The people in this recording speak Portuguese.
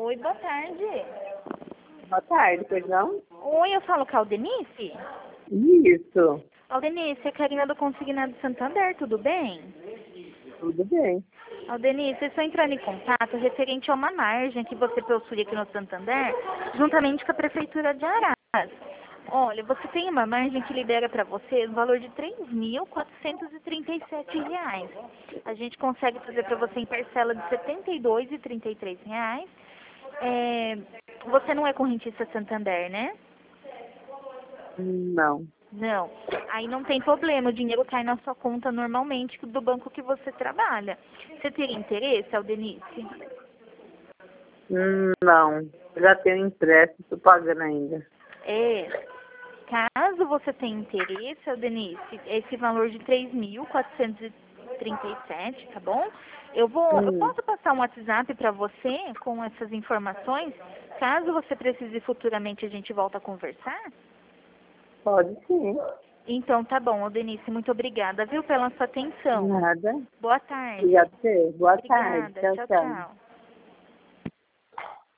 Oi, boa tarde. Boa tarde, perdão? Oi, eu falo com a Aldenice? Isso, Aldenice, é a Karina do Consignado Santander, tudo bem? tudo bem. Aldenice, eu estou entrando em contato referente a uma margem que você possui aqui no Santander, juntamente com a Prefeitura de Araras. Olha, você tem uma margem que libera para você o valor de R$ 3.437. A gente consegue fazer para você em parcela de R$ 72,33. Você não é correntista Santander, né? Não, Não. Aí não tem problema, o dinheiro cai na sua conta normalmente do banco que você trabalha. Você teria interesse, Aldenice? não. Já tenho empréstimo, estou pagando ainda. Caso você tenha interesse, Aldenice, esse valor de 3.437, tá bom? Eu posso passar um WhatsApp para você com essas informações? Caso você precise futuramente, a gente volta a conversar? Pode sim. Então, tá bom, Aldenice, muito obrigada, viu, pela sua atenção. Nada. Boa tarde. Obrigada a você. Boa tarde. Obrigada. Tchau, Tchau, tchau. tchau.